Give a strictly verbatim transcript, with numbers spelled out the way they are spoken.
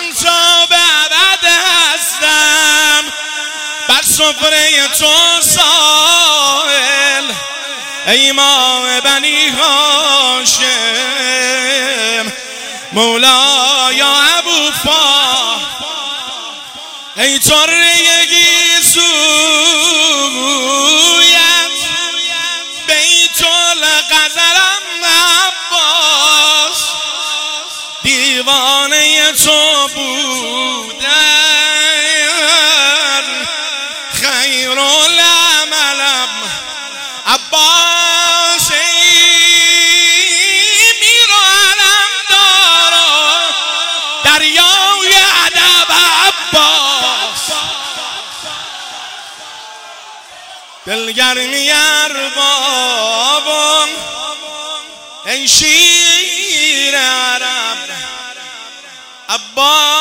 تا به ابد هستم بر سفره تو سائل ای ماه بنی هاشم مولا یا ابو فا ای طره گیسویت بیت الغزلم عباس دیوانه تو بودن خیر العملم عباس ای میر و علم دارا دریای ادب عباس دلگرمی اربابان ای شیر عرب عباس